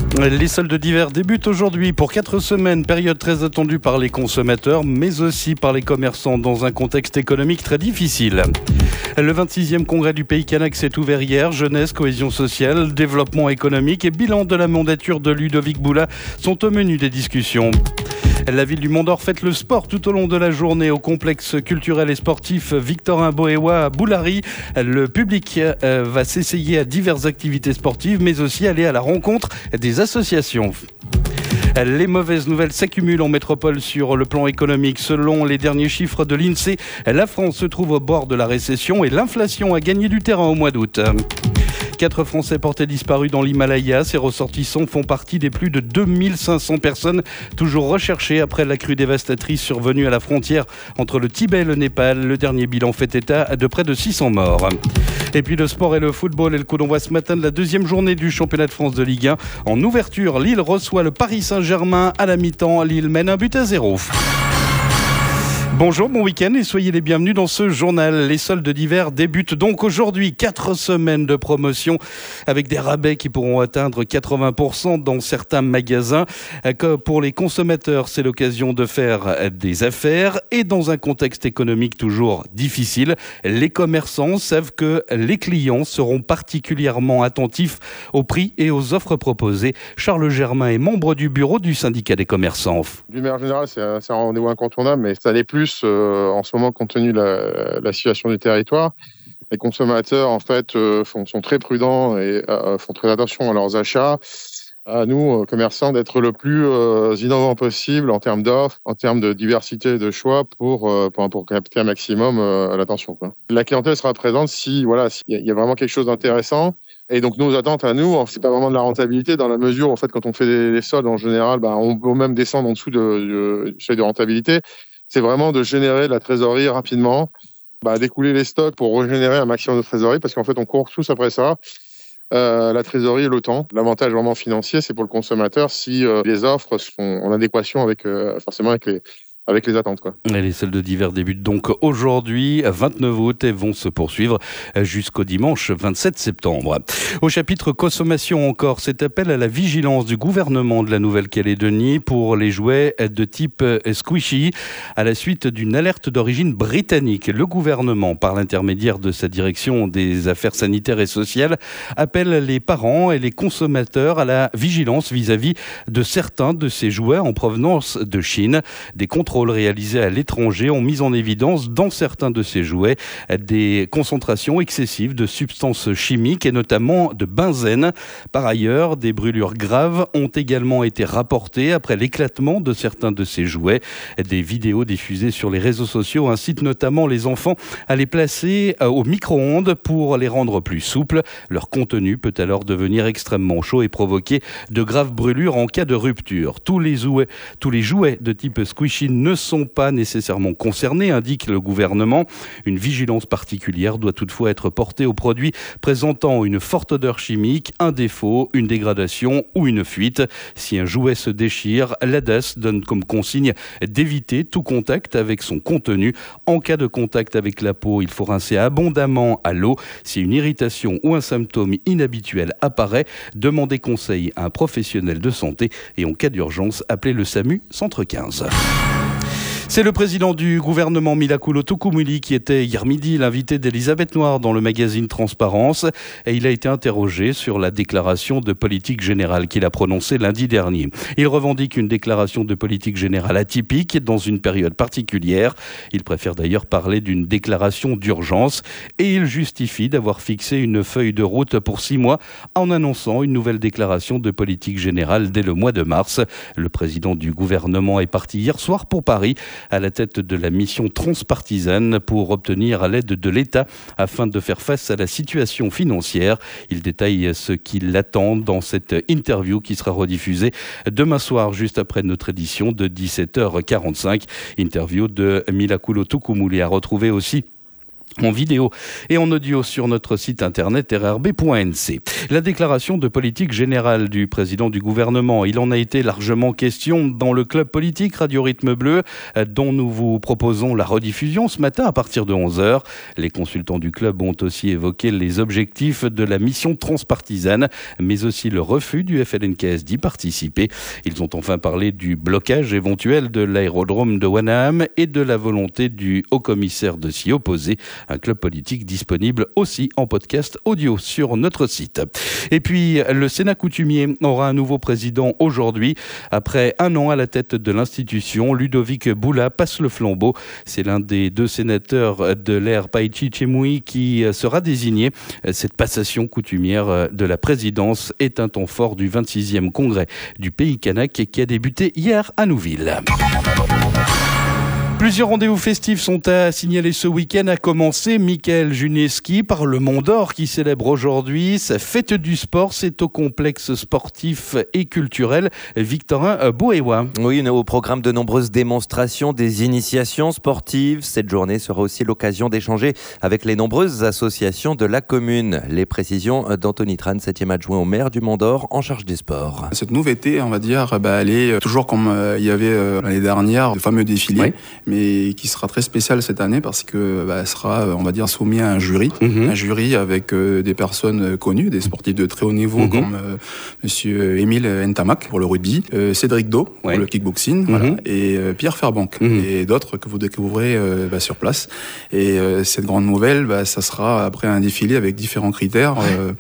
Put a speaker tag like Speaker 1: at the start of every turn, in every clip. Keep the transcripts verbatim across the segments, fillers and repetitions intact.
Speaker 1: Les soldes d'hiver débutent aujourd'hui pour quatre semaines, période très attendue par les consommateurs, mais aussi par les commerçants dans un contexte économique très difficile. Le vingt-sixième congrès du Pays Canaque s'est ouvert hier. Jeunesse, cohésion sociale, développement économique et bilan de la mandature de Ludovic Boula sont au menu des discussions. La ville du Mont-d'Or fête le sport tout au long de la journée au complexe culturel et sportif Victorin Boéwa à Boulary. Le public va s'essayer à diverses activités sportives, mais aussi aller à la rencontre des associations. Les mauvaises nouvelles s'accumulent en métropole sur le plan économique. Selon les derniers chiffres de l'INSEE, la France se trouve au bord de la récession et l'inflation a gagné du terrain au mois d'août. Quatre Français portés disparus dans l'Himalaya. Ces ressortissants font partie des plus de deux mille cinq cents personnes toujours recherchées après la crue dévastatrice survenue à la frontière entre le Tibet et le Népal. Le dernier bilan fait état de près de six cents morts. Et puis le sport et le football et le coup d'envoi ce matin de la deuxième journée du championnat de France de Ligue un. En ouverture, Lille reçoit le Paris Saint-Germain. À la mi-temps, Lille mène un but à zéro. Bonjour, bon week-end et soyez les bienvenus dans ce journal. Les soldes d'hiver débutent donc aujourd'hui. Quatre semaines de promotion avec des rabais qui pourront atteindre quatre-vingts pour cent dans certains magasins. Pour les consommateurs, c'est l'occasion de faire des affaires et dans un contexte économique toujours difficile, les commerçants savent que les clients seront particulièrement attentifs aux prix et aux offres proposées. Charles Germain est membre du bureau du syndicat des commerçants.
Speaker 2: D'une manière générale, c'est un, c'est un rendez-vous incontournable, mais ça l'est plus Euh, en ce moment compte tenu de la, la situation du territoire. Les consommateurs en fait euh, font, sont très prudents et euh, font très attention à leurs achats. À nous, euh, commerçants, d'être le plus euh, innovant possible en termes d'offres, en termes de diversité de choix pour, euh, pour, pour capter un maximum euh, l'attention, quoi. La clientèle sera présente si voilà s'il y a vraiment quelque chose d'intéressant. Et donc nos attentes à nous, c'est pas vraiment de la rentabilité dans la mesure où en fait quand on fait des, des soldes en général, bah, on peut même descendre en dessous de, de, de, de rentabilité. C'est vraiment de générer de la trésorerie rapidement, bah, d'écouler les stocks pour régénérer un maximum de trésorerie parce qu'en fait, on court tous après ça. Euh, la trésorerie et le temps. L'avantage vraiment financier, c'est pour le consommateur si euh, les offres sont en adéquation avec, euh, forcément avec les, avec les attentes, quoi.
Speaker 1: Et les soldes d'hiver débutent donc aujourd'hui, vingt-neuf août, et vont se poursuivre jusqu'au dimanche vingt-sept septembre. Au chapitre consommation encore, cet appel à la vigilance du gouvernement de la Nouvelle-Calédonie pour les jouets de type squishy à la suite d'une alerte d'origine britannique. Le gouvernement, par l'intermédiaire de sa direction des affaires sanitaires et sociales, appelle les parents et les consommateurs à la vigilance vis-à-vis de certains de ces jouets en provenance de Chine. Des contrôles réalisés à l'étranger ont mis en évidence dans certains de ces jouets des concentrations excessives de substances chimiques et notamment de benzène. Par ailleurs, des brûlures graves ont également été rapportées après l'éclatement de certains de ces jouets. Des vidéos diffusées sur les réseaux sociaux incitent notamment les enfants à les placer au micro-ondes pour les rendre plus souples. Leur contenu peut alors devenir extrêmement chaud et provoquer de graves brûlures en cas de rupture. Tous les jouets, tous les jouets de type squishy ne sont pas nécessairement concernés, indique le gouvernement. Une vigilance particulière doit toutefois être portée aux produits présentant une forte odeur chimique, un défaut, une dégradation ou une fuite. Si un jouet se déchire, l'A D A S donne comme consigne d'éviter tout contact avec son contenu. En cas de contact avec la peau, il faut rincer abondamment à l'eau. Si une irritation ou un symptôme inhabituel apparaît, demandez conseil à un professionnel de santé et en cas d'urgence, appelez le SAMU Centre quinze. C'est le président du gouvernement Milakulo Tukumuli qui était hier midi l'invité d'Elisabeth Noir dans le magazine Transparence et il a été interrogé sur la déclaration de politique générale qu'il a prononcée lundi dernier. Il revendique une déclaration de politique générale atypique dans une période particulière. Il préfère d'ailleurs parler d'une déclaration d'urgence et il justifie d'avoir fixé une feuille de route pour six mois en annonçant une nouvelle déclaration de politique générale dès le mois de mars. Le président du gouvernement est parti hier soir pour Paris à la tête de la mission transpartisane pour obtenir l'aide de l'État afin de faire face à la situation financière. Il détaille ce qui l'attend dans cette interview qui sera rediffusée demain soir juste après notre édition de dix-sept heures quarante-cinq. Interview de Milakulo Tukumuli à retrouver aussi en vidéo et en audio sur notre site internet r r b point n c. La déclaration de politique générale du président du gouvernement, il en a été largement question dans le club politique Radio Rythme Bleu, dont nous vous proposons la rediffusion ce matin à partir de onze heures. Les consultants du club ont aussi évoqué les objectifs de la mission transpartisane, mais aussi le refus du F L N K S d'y participer. Ils ont enfin parlé du blocage éventuel de l'aérodrome de Wanaham et de la volonté du haut-commissaire de s'y opposer. Un club politique disponible aussi en podcast audio sur notre site. Et puis, le Sénat coutumier aura un nouveau président aujourd'hui. Après un an à la tête de l'institution, Ludovic Boula passe le flambeau. C'est l'un des deux sénateurs de l'ère Païchi-Chemoui qui sera désigné. Cette passation coutumière de la présidence est un temps fort du vingt-sixième congrès du Pays Kanak qui a débuté hier à Nouville. Plusieurs rendez-vous festifs sont à signaler ce week-end, à commencer Michael Junieski par le Mont d'Or qui célèbre aujourd'hui sa fête du sport. C'est au complexe sportif et culturel Victorin Boéwa.
Speaker 3: Oui, au programme de nombreuses démonstrations, des initiations sportives. Cette journée sera aussi l'occasion d'échanger avec les nombreuses associations de la commune. Les précisions d'Anthony Tran, septième adjoint au maire du Mont d'Or en charge des sports.
Speaker 4: Cette nouveauté, on va dire, bah, elle est toujours comme euh, il y avait euh, l'année dernière, le fameux défilé. Oui. Mais qui sera très spécial cette année parce que bah, elle sera, on va dire, soumis à un jury, mmh. un jury avec euh, des personnes connues, des sportifs de très haut niveau mmh. comme euh, Monsieur Émile Ntamak pour le rugby, euh, Cédric Do pour ouais. le kickboxing, mmh. voilà, et euh, Pierre Fairbank mmh. et d'autres que vous découvrirez euh, bah, sur place. Et euh, cette grande nouvelle, bah, ça sera après un défilé avec différents critères. Euh,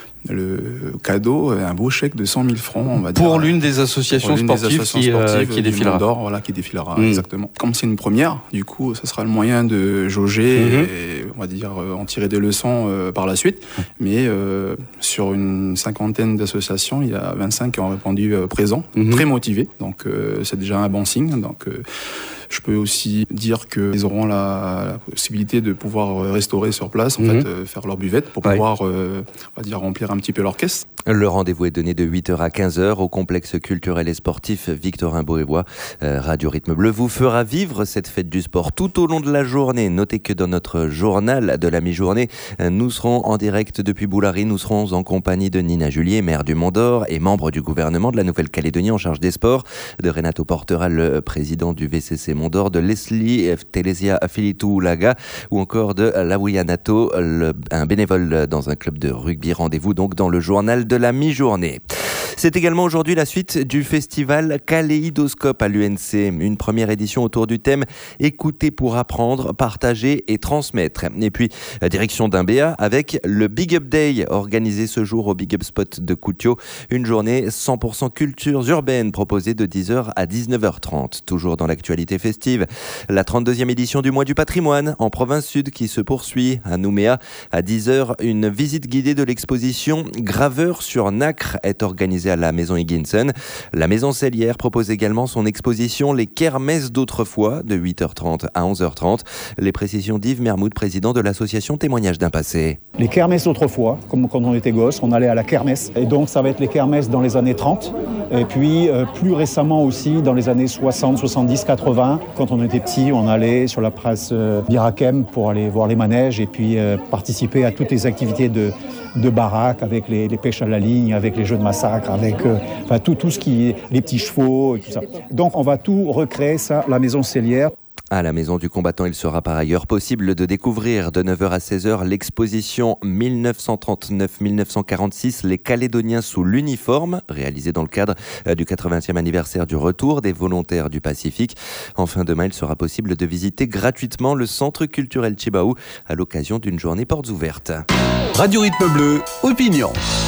Speaker 4: le cadeau, un beau chèque de cent mille francs, on va dire.
Speaker 1: Pour l'une des associations l'une sportives, des associations qui, sportives euh, qui défilera.
Speaker 4: D'or, voilà, qui défilera, mmh. exactement. Comme c'est une première, du coup, ça sera le moyen de jauger mmh. et, on va dire, en tirer des leçons euh, par la suite. Mmh. Mais euh, sur une cinquantaine d'associations, il y a vingt-cinq qui ont répondu euh, présents, mmh. très motivés. Donc, euh, c'est déjà un bon signe. Donc, euh, je peux aussi dire qu'ils auront la, la possibilité de pouvoir restaurer sur place, en mmh. fait, euh, faire leur buvette pour ouais. pouvoir, euh, on va dire, remplir un petit peu leur caisse.
Speaker 3: Le rendez-vous est donné de huit heures à quinze heures au complexe culturel et sportif Victorin Boéwa. Euh, Radio Rythme Bleu vous fera vivre cette fête du sport tout au long de la journée. Notez que dans notre journal de la mi-journée, nous serons en direct depuis Boulary. Nous serons en compagnie de Nina Julier, maire du Mont d'Or et membre du gouvernement de la Nouvelle-Calédonie en charge des sports, de Renato Porteral, le président du V C C Mont d'Or, de Leslie Telesia Filitu-Laga ou encore de Laouya Nato, le, un bénévole dans un club de rugby. Rendez-vous donc dans le journal de la mi-journée. C'est également aujourd'hui la suite du festival Kaléidoscope à l'U N C. Une première édition autour du thème « Écouter pour apprendre, partager et transmettre ». Et puis, la direction d'un B A avec le Big Up Day organisé ce jour au Big Up Spot de Koutio. Une journée cent pour cent cultures urbaines proposée de dix heures à dix-neuf heures trente. Toujours dans l'actualité festive, la trente-deuxième édition du Mois du Patrimoine en province sud qui se poursuit à Nouméa. À dix heures, une visite guidée de l'exposition Graveur sur nacre est organisée à la Maison Higginson. La Maison Cellière propose également son exposition Les Kermesses d'autrefois de huit heures trente à onze heures trente. Les précisions d'Yves Mermoud, président de l'association Témoignages d'un passé.
Speaker 5: Les kermesses d'autrefois, comme quand on était gosse, on allait à la kermesse. Et donc ça va être les kermesses dans les années trente. Et puis euh, plus récemment aussi dans les années soixante, soixante-dix, quatre-vingts. Quand on était petit, on allait sur la place euh, Birakem pour aller voir les manèges et puis euh, participer à toutes les activités de de baraque, avec les, les pêches à la ligne, avec les jeux de massacre, avec euh, enfin, tout, tout ce qui est les petits chevaux et tout ça. Donc on va tout recréer ça, la Maison Cellière.
Speaker 3: À la Maison du Combattant, il sera par ailleurs possible de découvrir de neuf heures à seize heures l'exposition dix-neuf cent trente-neuf à dix-neuf cent quarante-six, les Calédoniens sous l'uniforme, réalisée dans le cadre du quatre-vingtième anniversaire du retour des volontaires du Pacifique. Enfin, demain, il sera possible de visiter gratuitement le Centre culturel Chibaou à l'occasion d'une journée portes ouvertes.
Speaker 6: Radio Rythme Bleu, opinion.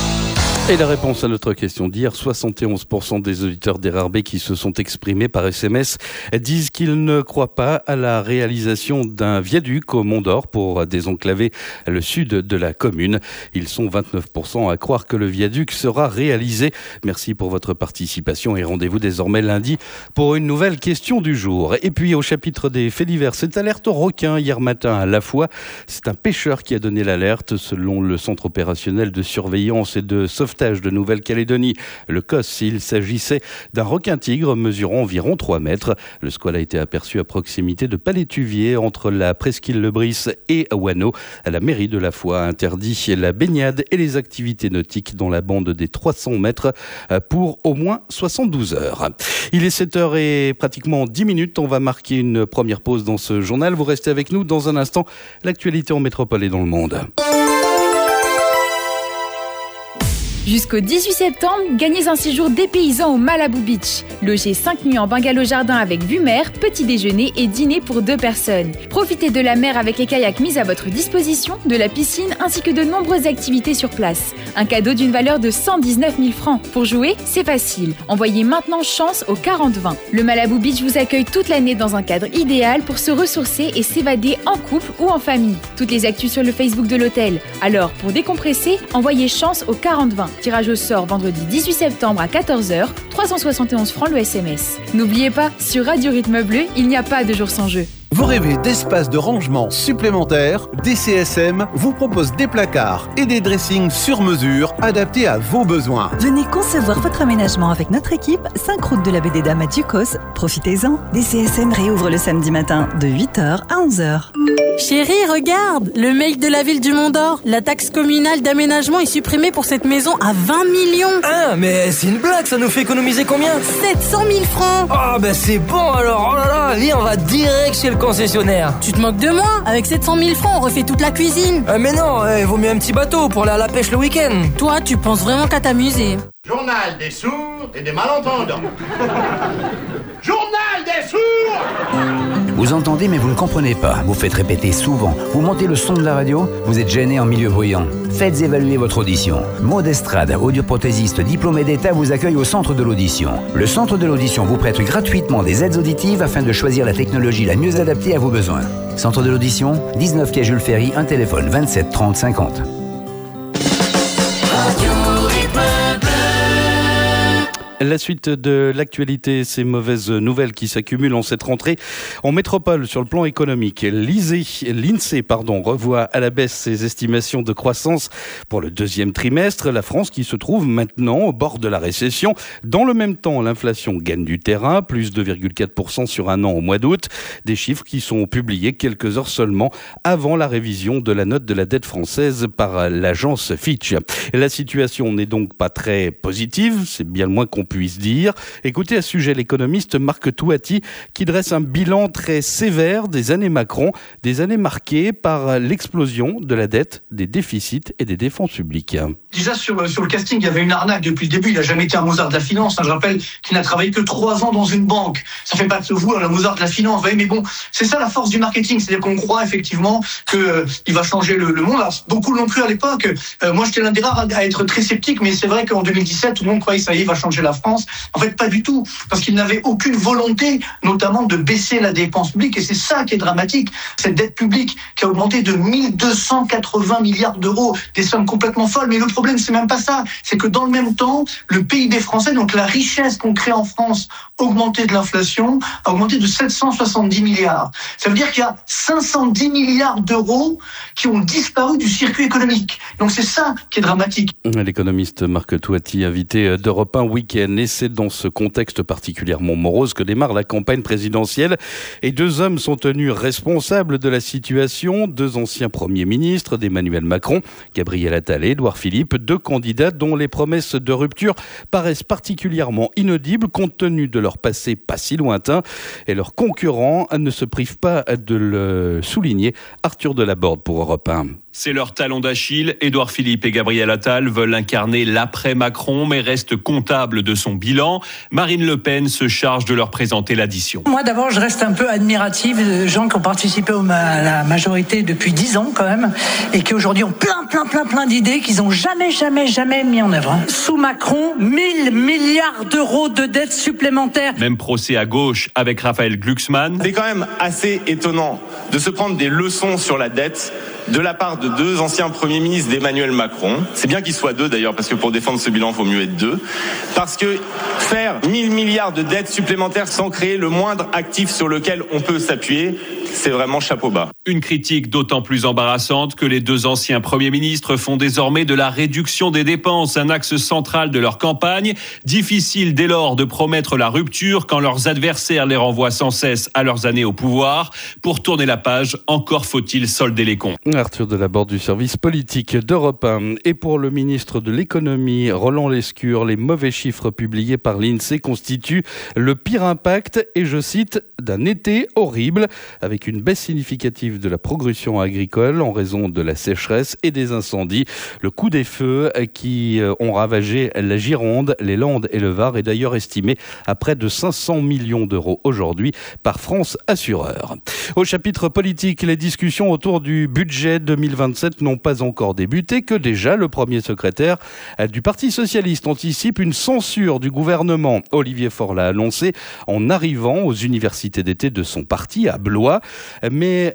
Speaker 1: Et la réponse à notre question d'hier, soixante et onze pour cent des auditeurs d'R R B qui se sont exprimés par S M S disent qu'ils ne croient pas à la réalisation d'un viaduc au Mont d'Or pour désenclaver le sud de la commune. Ils sont vingt-neuf pour cent à croire que le viaduc sera réalisé. Merci pour votre participation et rendez-vous désormais lundi pour une nouvelle question du jour. Et puis au chapitre des faits divers, cette alerte au requin hier matin à La Foix. C'est un pêcheur qui a donné l'alerte selon le centre opérationnel de surveillance et de sauvetage sauvetage de Nouvelle-Calédonie, le C O S. Il s'agissait d'un requin-tigre mesurant environ trois mètres. Le squale a été aperçu à proximité de Palétuvier, entre la presqu'île Le Brice et Wano. La mairie de la Foix a interdit la baignade et les activités nautiques dans la bande des trois cents mètres pour au moins soixante-douze heures. Il est sept heures et pratiquement dix minutes. On va marquer une première pause dans ce journal. Vous restez avec nous dans un instant. L'actualité en métropole et dans le monde.
Speaker 7: Jusqu'au dix-huit septembre, gagnez un séjour dépaysant au Malibu Beach. Logez cinq nuits en bungalow jardin avec vue mer, petit déjeuner et dîner pour deux personnes. Profitez de la mer avec les kayaks mis à votre disposition, de la piscine ainsi que de nombreuses activités sur place. Un cadeau d'une valeur de cent dix-neuf mille francs. Pour jouer, c'est facile. Envoyez maintenant chance au quarante vingt. Le Malibu Beach vous accueille toute l'année dans un cadre idéal pour se ressourcer et s'évader en couple ou en famille. Toutes les actus sur le Facebook de l'hôtel. Alors, pour décompresser, envoyez chance au quarante vingt. Tirage au sort vendredi dix-huit septembre à quatorze heures, trois cent soixante et onze francs le S M S. N'oubliez pas, sur Radio Rythme Bleu, il n'y a pas de jour sans jeu.
Speaker 6: Vous rêvez d'espace de rangement supplémentaires? D C S M vous propose des placards et des dressings sur mesure adaptés à vos besoins.
Speaker 8: Venez concevoir votre aménagement avec notre équipe, cinq route de la Baie des Dames à Ducos. Profitez-en. D C S M réouvre le samedi matin de huit heures à onze heures.
Speaker 9: Chérie, regarde, le mail de la ville du Mont d'Or. La taxe communale d'aménagement est supprimée pour cette maison à vingt millions.
Speaker 10: Ah, mais c'est une blague, ça nous fait économiser combien?
Speaker 9: sept cent mille francs.
Speaker 10: Ah, ben c'est bon alors, oh là là, viens, on va direct chez le concessionnaire.
Speaker 9: Tu te moques de moi? Avec sept cent mille francs, on refait toute la cuisine.
Speaker 10: Ah, mais non, il vaut mieux un petit bateau pour aller à la pêche le week-end.
Speaker 9: Toi, tu penses vraiment qu'à t'amuser.
Speaker 11: Journal des sourds et des malentendants. Journal des sourds!
Speaker 12: Vous entendez mais vous ne comprenez pas. Vous faites répéter souvent. Vous montez le son de la radio, vous êtes gêné en milieu bruyant. Faites évaluer votre audition. Maud Estrade, audioprothésiste diplômé d'État, vous accueille au Centre de l'Audition. Le Centre de l'Audition vous prête gratuitement des aides auditives afin de choisir la technologie la mieux adaptée à vos besoins. Centre de l'Audition, dix-neuf quai Jules Ferry, un téléphone vingt-sept trente cinquante.
Speaker 1: La suite de l'actualité, ces mauvaises nouvelles qui s'accumulent en cette rentrée en métropole sur le plan économique. L'INSEE pardon, revoit à la baisse ses estimations de croissance pour le deuxième trimestre. La France qui se trouve maintenant au bord de la récession. Dans le même temps, l'inflation gagne du terrain, plus deux virgule quatre pour cent sur un an au mois d'août. Des chiffres qui sont publiés quelques heures seulement avant la révision de la note de la dette française par l'agence Fitch. La situation n'est donc pas très positive, c'est bien le moins qu'on puisse dire. Écoutez à ce sujet l'économiste Marc Touati qui dresse un bilan très sévère des années Macron, des années marquées par l'explosion de la dette, des déficits et des dépenses publiques.
Speaker 13: Déjà sur, sur le casting, il y avait une arnaque depuis le début. Il n'a jamais été un Mozart de la finance. Je rappelle qu'il n'a travaillé que trois ans dans une banque. Ça fait pas de vous un Mozart de la finance. Vous voyez, mais bon, c'est ça la force du marketing. C'est-à-dire qu'on croit effectivement qu'il euh, va changer le, le monde. Alors, beaucoup l'ont cru à l'époque. Euh, moi, j'étais l'un des rares à, à être très sceptique, mais c'est vrai qu'en deux mille dix-sept, tout le monde croyait que ça y est, il va changer la France. En fait, pas du tout. Parce qu'il n'avait aucune volonté, notamment, de baisser la dépense publique. Et c'est ça qui est dramatique. Cette dette publique qui a augmenté de mille deux cent quatre-vingts milliards d'euros. Des sommes complètement folles. Mais le problème, c'est même pas ça. C'est que dans le même temps, le P I B français, donc la richesse qu'on crée en France, augmentée de l'inflation, a augmenté de sept cent soixante-dix milliards. Ça veut dire qu'il y a cinq cent dix milliards d'euros qui ont disparu du circuit économique. Donc c'est ça qui est dramatique.
Speaker 1: L'économiste Marc Touati, invité d'Europe un Week-end. Et c'est dans ce contexte particulièrement morose que démarre la campagne présidentielle. Et deux hommes sont tenus responsables de la situation. Deux anciens premiers ministres d'Emmanuel Macron, Gabriel Attal et Édouard Philippe. Deux candidats dont les promesses de rupture paraissent particulièrement inaudibles compte tenu de leur passé pas si lointain. Et leurs concurrents ne se privent pas de le souligner. Arthur Delaborde pour Europe un.
Speaker 14: C'est leur talon d'Achille. Édouard Philippe et Gabriel Attal veulent incarner l'après-Macron, mais restent comptables de son bilan. Marine Le Pen se charge de leur présenter l'addition.
Speaker 15: Moi, d'abord, je reste un peu admirative de gens qui ont participé à la majorité depuis dix ans, quand même, et qui aujourd'hui ont plein, plein, plein, plein d'idées qu'ils n'ont jamais, jamais, jamais mis en œuvre. Sous Macron, mille milliards d'euros de dettes supplémentaires.
Speaker 14: Même procès à gauche avec Raphaël Glucksmann.
Speaker 16: C'est quand même assez étonnant de se prendre des leçons sur la dette de la part de deux anciens premiers ministres d'Emmanuel Macron. C'est bien qu'ils soient deux d'ailleurs, parce que pour défendre ce bilan, il vaut mieux être deux. Parce que faire mille milliards de dettes supplémentaires sans créer le moindre actif sur lequel on peut s'appuyer, c'est vraiment chapeau bas.
Speaker 14: Une critique d'autant plus embarrassante que les deux anciens premiers ministres font désormais de la réduction des dépenses un axe central de leur campagne. Difficile dès lors de promettre la rupture quand leurs adversaires les renvoient sans cesse à leurs années au pouvoir. Pour tourner la page, encore faut-il solder les comptes.
Speaker 1: Arthur Delaborde du service politique d'Europe un. Et pour le ministre de l'économie, Roland Lescure, les mauvais chiffres publiés par l'INSEE constituent le pire impact, et je cite, d'un été horrible, avec une baisse significative de la progression agricole en raison de la sécheresse et des incendies. Le coup des feux qui ont ravagé la Gironde, les Landes et le Var est d'ailleurs estimé à près de cinq cents millions d'euros aujourd'hui par France Assureur. Au chapitre politique, les discussions autour du budget deux mille vingt-sept n'ont pas encore débuté, que déjà le premier secrétaire du Parti socialiste anticipe une censure du gouvernement. Olivier Faure l'a annoncé en arrivant aux universités d'été de son parti à Blois. Mais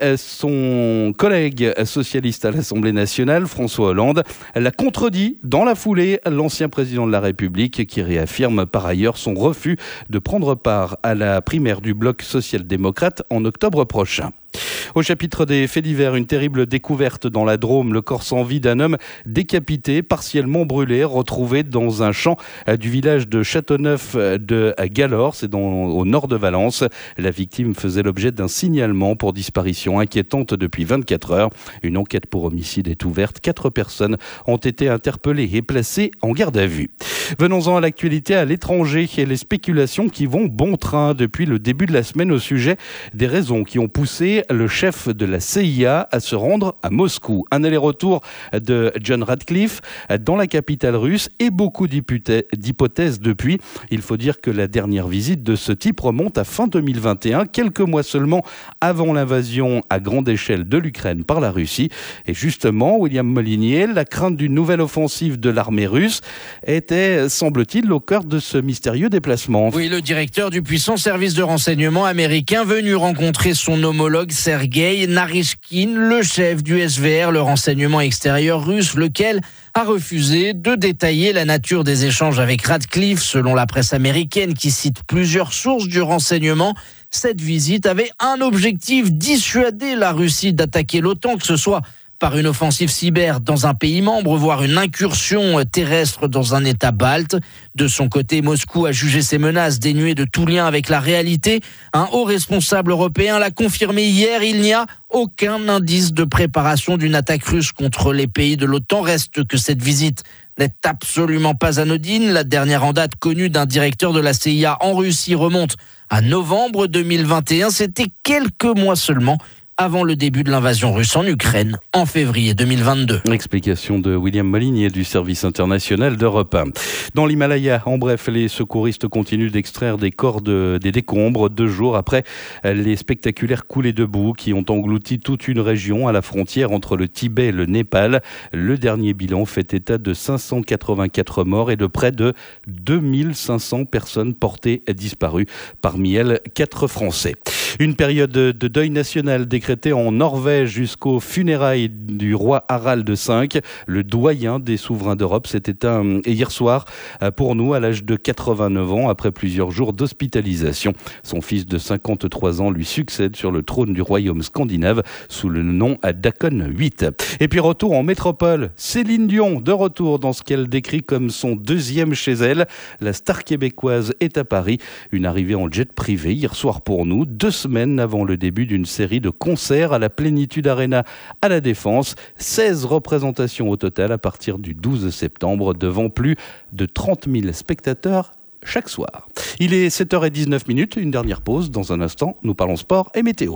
Speaker 1: son collègue socialiste à l'Assemblée nationale, François Hollande, l'a contredit dans la foulée, l'ancien président de la République, qui réaffirme par ailleurs son refus de prendre part à la primaire du bloc social-démocrate en octobre prochain. Au chapitre des faits divers, une terrible découverte dans la Drôme, le corps sans vie d'un homme décapité, partiellement brûlé, retrouvé dans un champ du village de Châteauneuf de Galore, c'est dans, au nord de Valence. La victime faisait l'objet d'un signalement pour disparition inquiétante depuis vingt-quatre heures. Une enquête pour homicide est ouverte. Quatre personnes ont été interpellées et placées en garde à vue. Venons-en à l'actualité à l'étranger et les spéculations qui vont bon train depuis le début de la semaine au sujet des raisons qui ont poussé le chef de la C I A à se rendre à Moscou. Un aller-retour de John Ratcliffe dans la capitale russe et beaucoup d'hypothèses depuis. Il faut dire que la dernière visite de ce type remonte à fin deux mille vingt et un, quelques mois seulement avant l'invasion à grande échelle de l'Ukraine par la Russie. Et justement, William Molinier, la crainte d'une nouvelle offensive de l'armée russe était, semble-t-il, au cœur de ce mystérieux déplacement.
Speaker 17: Oui, le directeur du puissant service de renseignement américain venu rencontrer son homologue Sergei Narishkin, le chef du S V R, le renseignement extérieur russe, lequel a refusé de détailler la nature des échanges avec Ratcliffe. Selon la presse américaine qui cite plusieurs sources du renseignement, cette visite avait un objectif: dissuader la Russie d'attaquer l'OTAN, que ce soit par une offensive cyber dans un pays membre, voire une incursion terrestre dans un État balte. De son côté, Moscou a jugé ces menaces dénuées de tout lien avec la réalité. Un haut responsable européen l'a confirmé hier, il n'y a aucun indice de préparation d'une attaque russe contre les pays de l'OTAN. Reste que cette visite n'est absolument pas anodine. La dernière en date connue d'un directeur de la C I A en Russie remonte à novembre deux mille vingt et un. C'était quelques mois seulement avant le début de l'invasion russe en Ukraine, en février deux mille vingt-deux.
Speaker 1: Explication de William Molinier du service international d'Europe un. Dans l'Himalaya, en bref, les secouristes continuent d'extraire des corps de, des décombres deux jours après les spectaculaires coulées de boue qui ont englouti toute une région à la frontière entre le Tibet et le Népal. Le dernier bilan fait état de cinq cent quatre-vingt-quatre morts et de près de deux mille cinq cents personnes portées disparues, parmi elles quatre Français. Une période de deuil national décrétée en Norvège jusqu'aux funérailles du roi Harald cinq, le doyen des souverains d'Europe. S'est éteint hier soir pour nous à l'âge de quatre-vingt-neuf ans après plusieurs jours d'hospitalisation. Son fils de cinquante-trois ans lui succède sur le trône du royaume scandinave sous le nom d'Haakon huit. Et puis retour en métropole, Céline Dion de retour dans ce qu'elle décrit comme son deuxième chez elle. La star québécoise est à Paris, une arrivée en jet privé hier soir pour nous, deux semaines avant le début d'une série de concerts à la Plénitude Arena à la Défense. seize représentations au total à partir du douze septembre devant plus de trente mille spectateurs chaque soir. Il est sept heures dix-neuf, une dernière pause. Dans un instant, nous parlons sport et météo.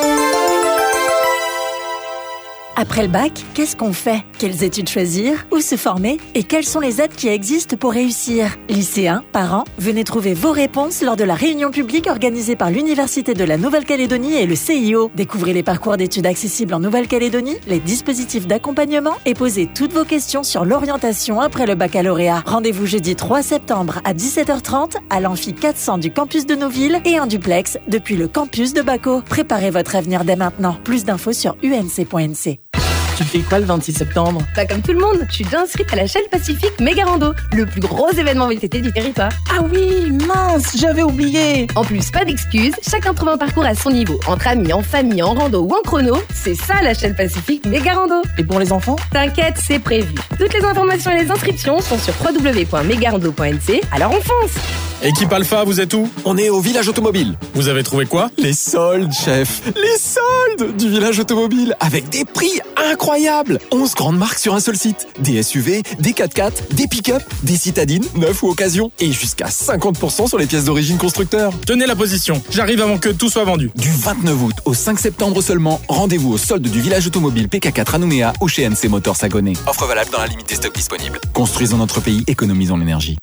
Speaker 8: Après le bac, qu'est-ce qu'on fait? Quelles études choisir? Où se former? Et quelles sont les aides qui existent pour réussir? Lycéens, parents, venez trouver vos réponses lors de la réunion publique organisée par l'Université de la Nouvelle-Calédonie et le C I O. Découvrez les parcours d'études accessibles en Nouvelle-Calédonie, les dispositifs d'accompagnement et posez toutes vos questions sur l'orientation après le baccalauréat. Rendez-vous jeudi trois septembre à dix-sept heures trente à l'amphi quatre cents du campus de Nouville et en duplex depuis le campus de Baco. Préparez votre avenir dès maintenant. Plus d'infos sur u n c point n c.
Speaker 18: Tu fais quoi le vingt-six septembre?
Speaker 19: Bah comme tout le monde, je suis déjà inscrite à la Shell Pacific Méga Rando, le plus gros événement V T T du territoire.
Speaker 18: Ah oui, mince, j'avais oublié.
Speaker 19: En plus, pas d'excuses, chacun trouve un parcours à son niveau, entre amis, en famille, en rando ou en chrono. C'est ça la Shell Pacific Méga Rando.
Speaker 18: Et pour les enfants?
Speaker 19: T'inquiète, c'est prévu. Toutes les informations et les inscriptions sont sur w w w point megarando point n c. Alors on fonce.
Speaker 20: Équipe Alpha, vous êtes où? On est au village automobile. Vous avez trouvé quoi? Les soldes, chef. Les soldes du village automobile avec des prix incroyables. onze grandes marques sur un seul site. Des S U V, des quatre-quatre, des pick-up, des citadines, neufs ou occasion. Et jusqu'à cinquante pour cent sur les pièces d'origine constructeur. Tenez la position. J'arrive avant que tout soit vendu. Du vingt-neuf août au cinq septembre seulement, rendez-vous au solde du village automobile P K quatre à Nouméa ou chez N C Motors Sagonnet. Offre valable dans la limite des stocks disponibles. Construisons notre pays, économisons l'énergie.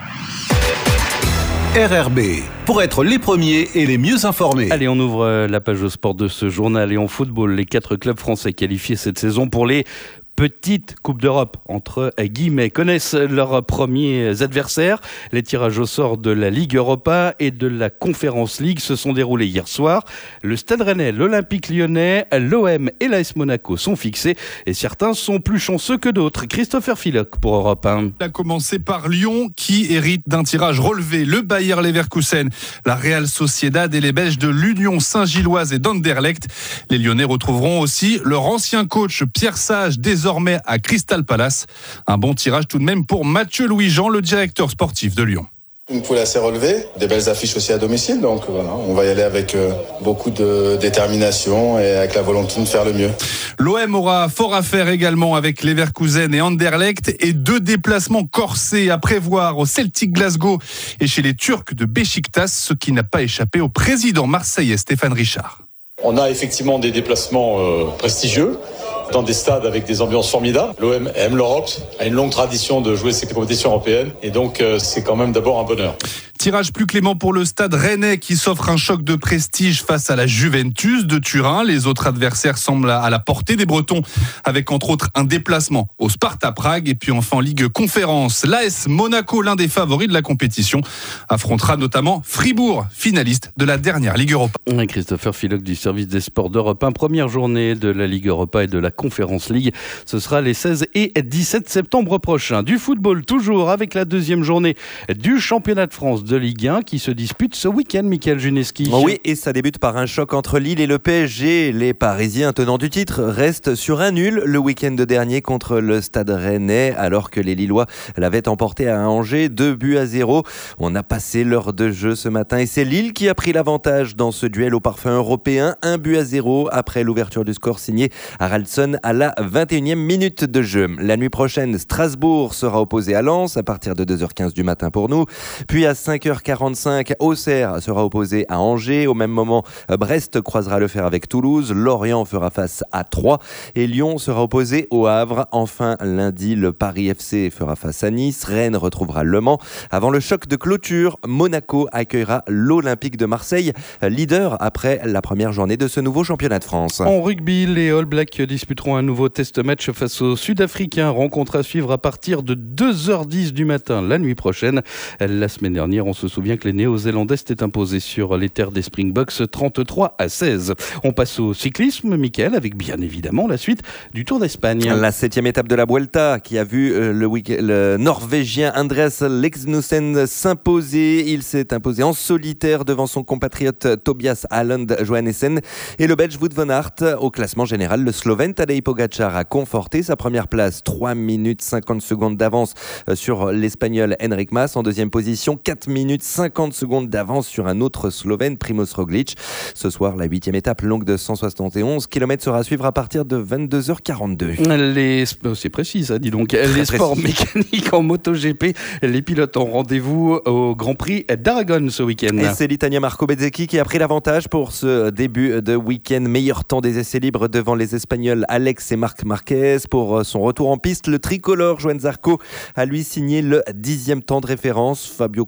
Speaker 6: R R B, pour être les premiers et les mieux informés.
Speaker 1: Allez, on ouvre la page au sport de ce journal et en football, les quatre clubs français qualifiés cette saison pour les petite Coupe d'Europe, entre guillemets, connaissent leurs premiers adversaires. Les tirages au sort de la Ligue Europa et de la Conference League se sont déroulés hier soir. Le Stade Rennais, l'Olympique Lyonnais, l'O M et l'A S Monaco sont fixés et certains sont plus chanceux que d'autres. Christopher Philoc pour Europe un.
Speaker 21: On a commencé par Lyon qui hérite d'un tirage relevé. Le Bayer Leverkusen, la Real Sociedad et les Belges de l'Union Saint-Gilloise et d'Anderlecht. Les Lyonnais retrouveront aussi leur ancien coach Pierre Sage, désormais à Crystal Palace. Un bon tirage tout de même pour Mathieu Louis-Jean, le directeur sportif de Lyon.
Speaker 22: Une poule assez relevée, des belles affiches aussi à domicile, donc voilà, on va y aller avec euh, beaucoup de détermination et avec la volonté de faire le mieux.
Speaker 21: L'O M aura fort à faire également avec Leverkusen et Anderlecht et deux déplacements corsés à prévoir au Celtic Glasgow et chez les Turcs de Beşiktaş, ce qui n'a pas échappé au président marseillais Stéphane Richard.
Speaker 23: On a effectivement des déplacements euh, prestigieux dans des stades avec des ambiances formidables. L'O M aime l'Europe, a une longue tradition de jouer ces compétitions européennes et donc euh, c'est quand même d'abord un bonheur.
Speaker 21: Tirage plus clément pour le Stade Rennais qui s'offre un choc de prestige face à la Juventus de Turin. Les autres adversaires semblent à la portée des Bretons avec entre autres un déplacement au Sparta Prague et puis enfin en Ligue Conférence. L'A S Monaco, l'un des favoris de la compétition, affrontera notamment Fribourg, finaliste de la dernière Ligue Europa.
Speaker 1: Christopher Philoc du service des sports d'Europe un. Première journée de la Ligue Europa et de la Conférence League. Ce sera les seize et dix-sept septembre prochains. Du football toujours avec la deuxième journée du championnat de France de Ligue un qui se dispute ce week-end, Michael Juneski.
Speaker 3: Oui, et ça débute par un choc entre Lille et le P S G. Les Parisiens, tenants du titre, restent sur un nul le week-end dernier contre le Stade Rennais, alors que les Lillois l'avaient emporté à Angers, deux buts à zéro. On a passé l'heure de jeu ce matin et c'est Lille qui a pris l'avantage dans ce duel au parfum européen. Un but à zéro après l'ouverture du score signé Haraldsson à la vingt et unième minute de jeu. La nuit prochaine, Strasbourg sera opposé à Lens à partir de deux heures quinze du matin pour nous. Puis à cinq heures quarante-cinq, Auxerre sera opposé à Angers. Au même moment, Brest croisera le fer avec Toulouse. Lorient fera face à Troyes et Lyon sera opposé au Havre. Enfin, lundi, le Paris F C fera face à Nice. Rennes retrouvera Le Mans. Avant le choc de clôture, Monaco accueillera l'Olympique de Marseille, leader après la première journée de ce nouveau championnat de France.
Speaker 1: En rugby, les All Blacks disputeront un nouveau test match face aux Sud-Africains. Rencontre à suivre à partir de deux heures dix du matin la nuit prochaine. La semaine dernière, on se souvient que les Néo-Zélandais s'étaient imposés sur les terres des Springboks trente-trois à seize. On passe au cyclisme, Mickaël, avec bien évidemment la suite du Tour d'Espagne.
Speaker 3: La septième étape de la Vuelta qui a vu le, week- le Norvégien Andreas Lexnussen s'imposer. Il s'est imposé en solitaire devant son compatriote Tobias Haaland Johannessen et le Belge Wout van Aert. Au classement général, le Slovène Tadej Pogačar a conforté sa première place. trois minutes cinquante secondes d'avance sur l'Espagnol Enric Mas. En deuxième position, quatre minutes cinquante secondes d'avance sur un autre Slovène, Primož Roglič. Ce soir, la huitième étape longue de cent soixante et onze kilomètres sera à suivre à partir de vingt-deux heures quarante-deux.
Speaker 1: Les... C'est précis ça, dis donc. Très les précis. Sports mécaniques en MotoGP, les pilotes ont rendez-vous au Grand Prix d'Aragon ce week-end.
Speaker 3: Et c'est l'Italien Marco Bezzecchi qui a pris l'avantage pour ce début de week-end. Meilleur temps des essais libres devant les Espagnols Alex et Marc Marquez. Pour son retour en piste, le tricolore Johan Zarco a lui signé le dixième temps de référence. Fabio Quartararo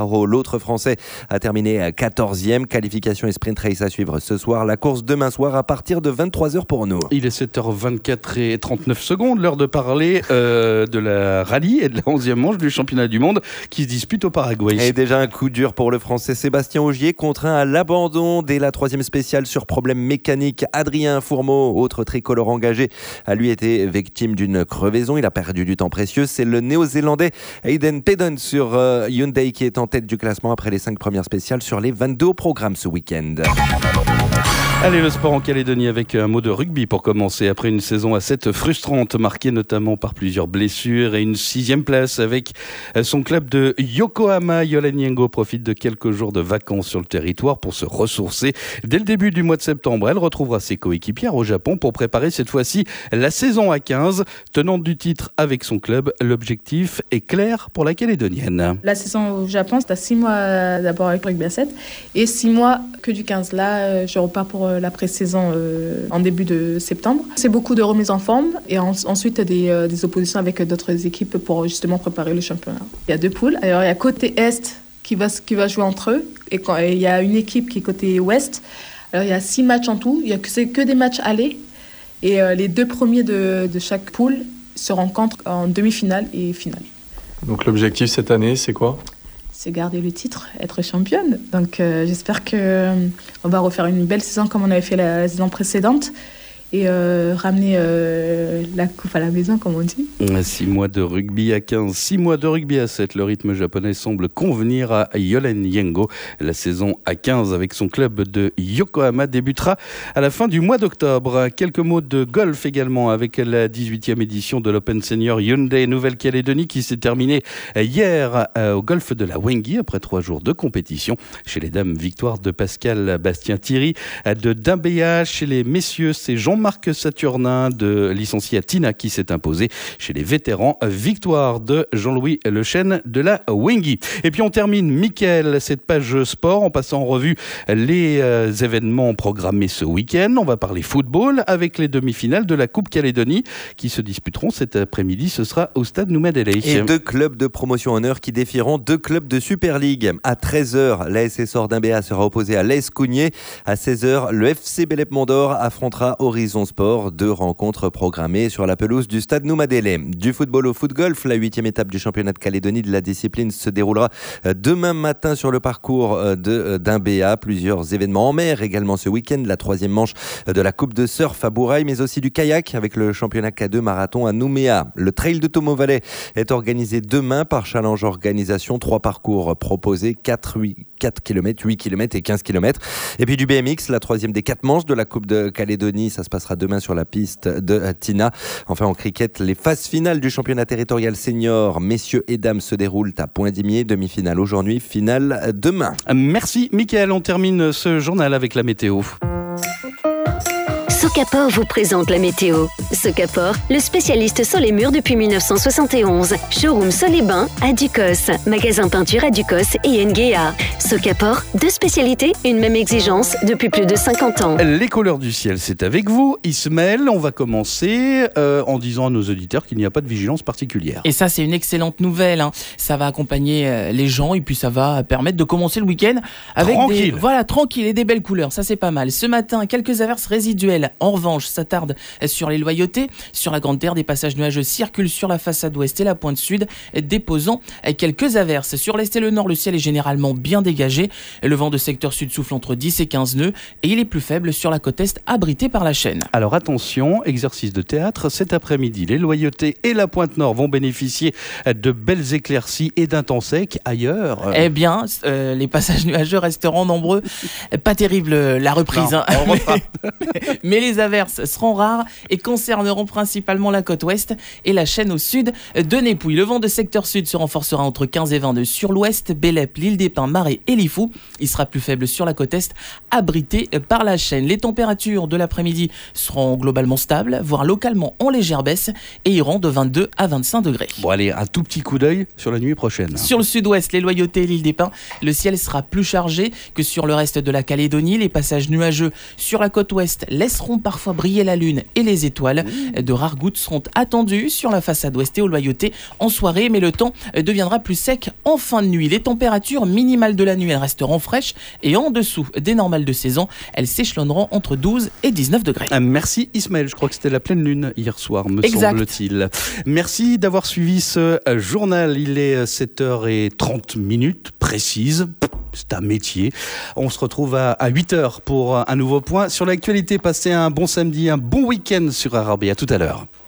Speaker 3: Quartararo, l'autre français, a terminé quatorzième. Qualification et sprint race à suivre ce soir. La course demain soir à partir de vingt-trois heures pour nous.
Speaker 1: Il est sept heures vingt-quatre et trente-neuf secondes, l'heure de parler euh, de la rallye et de la onzième manche du championnat du monde qui se dispute au Paraguay.
Speaker 3: Et déjà un coup dur pour le français Sébastien Ogier, contraint à l'abandon dès la troisième spéciale sur problème mécanique. Adrien Fourmeau, autre tricolore engagé, a lui été victime d'une crevaison. Il a perdu du temps précieux. C'est le néo-zélandais Hayden Paddon sur euh, Hyundai qui est en tête du classement après les cinq premières spéciales sur les vingt-deux au programme ce week-end.
Speaker 1: Allez, le sport en Calédonie avec un mot de rugby pour commencer. Après une saison à sept frustrante, marquée notamment par plusieurs blessures et une sixième place avec son club de Yokohama, Yolen Yengo profite de quelques jours de vacances sur le territoire pour se ressourcer. Dès le début du mois de septembre, elle retrouvera ses coéquipières au Japon pour préparer cette fois-ci la saison à quinze. Tenante du titre avec son club, l'objectif est clair pour la Calédonienne.
Speaker 2: La saison au Japon, c'est à six mois d'abord avec le rugby à sept et six mois que du quinze. Là, je repars pour la pré-saison euh, en début de septembre. C'est beaucoup de remise en forme et en, ensuite des, euh, des oppositions avec d'autres équipes pour justement préparer le championnat. Il y a deux poules. Alors, il y a côté Est qui va, qui va jouer entre eux et, quand, et il y a une équipe qui est côté Ouest. Alors, il y a six matchs en tout. Il y a que, c'est que des matchs allés et euh, les deux premiers de, de chaque poule se rencontrent en demi-finale et finale.
Speaker 4: Donc l'objectif cette année, c'est quoi ?
Speaker 2: C'est garder le titre, être championne. Donc euh, j'espère qu'on euh, va refaire une belle saison comme on avait fait la, la saison précédente et euh, ramener euh, la coupe à la maison, comme on dit.
Speaker 1: Six mois de rugby à quinze, six mois de rugby à sept. Le rythme japonais semble convenir à Yolen Yengo. La saison à quinze avec son club de Yokohama débutera à la fin du mois d'octobre. Quelques mots de golf également avec la dix-huitième édition de l'Open Senior Hyundai Nouvelle-Calédonie qui s'est terminée hier au golf de la Wengi après trois jours de compétition. Chez les dames, victoire de Pascal Bastien-Thierry de Dimbéa. Chez les messieurs, c'est Jean Jean-Marc Saturnin de licencié à Tina qui s'est imposé. Chez les vétérans, victoire de Jean-Louis Lechêne de la Wengi. Et puis on termine, Mickaël, cette page sport en passant en revue les euh, événements programmés ce week-end. On va parler football avec les demi-finales de la Coupe Calédonie qui se disputeront cet après-midi. Ce sera au stade Noumadélé.
Speaker 3: Et deux clubs de promotion honneur qui défieront deux clubs de Super League. À treize heures, l'A S S Ordin-Béa sera opposé à l'A S Cougnier. À seize heures, le F C Bélep-Mondor affrontera Horizon Sport. Deux rencontres programmées sur la pelouse du stade Noumadélé. Du football au foot-golf, la huitième étape du championnat de Calédonie de la discipline se déroulera demain matin sur le parcours de Dimbéa. Plusieurs événements en mer également ce week-end. La troisième manche de la Coupe de surf à Bourail, mais aussi du kayak avec le championnat K deux marathon à Nouméa. Le trail de Tomo Valley est organisé demain par Challenge Organisation. Trois parcours proposés, quatre, huit, quatre kilomètres, huit kilomètres et quinze kilomètres. Et puis du B M X, la troisième des quatre manches de la Coupe de Calédonie. Ça se passera demain sur la piste de Tina. Enfin, en cricket, les phases finales du championnat territorial senior, messieurs et dames, se déroulent à Pointe-d'Imier. Demi-finale aujourd'hui, finale demain.
Speaker 1: Merci, Mickaël. On termine ce journal avec la météo.
Speaker 5: Socapor vous présente la météo. Socapor, le spécialiste sol et murs depuis mille neuf cent soixante et onze. Showroom sol et bain à Ducos. Magasin peinture à Ducos et Nguéa. Socapor, deux spécialités, une même exigence depuis plus de cinquante ans.
Speaker 1: Les couleurs du ciel, c'est avec vous. Ismaël, on va commencer euh, en disant à nos auditeurs qu'il n'y a pas de vigilance particulière.
Speaker 24: Et ça, c'est une excellente nouvelle. Hein. Ça va accompagner euh, les gens et puis ça va permettre de commencer le week-end avec
Speaker 1: tranquille.
Speaker 24: des, voilà, tranquille et des belles couleurs. Ça, c'est pas mal. Ce matin, quelques averses résiduelles. En revanche, ça tarde sur les Loyautés. Sur la Grande Terre, des passages nuageux circulent sur la façade ouest et la pointe sud, déposant quelques averses. Sur l'est et le nord, le ciel est généralement bien dégagé. Le vent de secteur sud souffle entre dix et quinze nœuds et il est plus faible sur la côte est, abrité par la Chaîne.
Speaker 1: Alors attention, exercice de théâtre. Cet après-midi, les Loyautés et la pointe nord vont bénéficier de belles éclaircies et d'un temps sec. Ailleurs...
Speaker 24: Eh bien, euh, les passages nuageux resteront nombreux. Pas terrible la reprise.
Speaker 1: Non,
Speaker 24: hein. mais, mais les averses seront rares et concerneront principalement la côte ouest et la Chaîne au sud de Népouille. Le vent de secteur sud se renforcera entre quinze et vingt nœuds sur l'ouest, Bélep, l'île des Pins, Marais et Lifou. Il sera plus faible sur la côte est, abrité par la Chaîne. Les températures de l'après-midi seront globalement stables, voire localement en légère baisse et iront de vingt-deux à vingt-cinq degrés.
Speaker 1: Bon allez, un tout petit coup d'œil sur la nuit prochaine.
Speaker 24: Sur le sud-ouest, les Loyautés et l'île des Pins, le ciel sera plus chargé que sur le reste de la Calédonie. Les passages nuageux sur la côte ouest laisseront feront parfois briller la lune et les étoiles. De rares gouttes seront attendues sur la façade ouest et au Loyauté en soirée, mais le temps deviendra plus sec en fin de nuit. Les températures minimales de la nuit, elles resteront fraîches et en dessous des normales de saison. Elles s'échelonneront entre douze et dix-neuf degrés.
Speaker 1: Merci Ismaël, je crois que c'était la pleine lune hier soir, me
Speaker 24: exact.
Speaker 1: semble-t-il. Merci d'avoir suivi ce journal. Il est sept heures trente minutes précises. C'est un métier. On se retrouve à huit heures pour un nouveau point sur l'actualité. Passez un bon samedi, un bon week-end sur R R B. À tout à l'heure.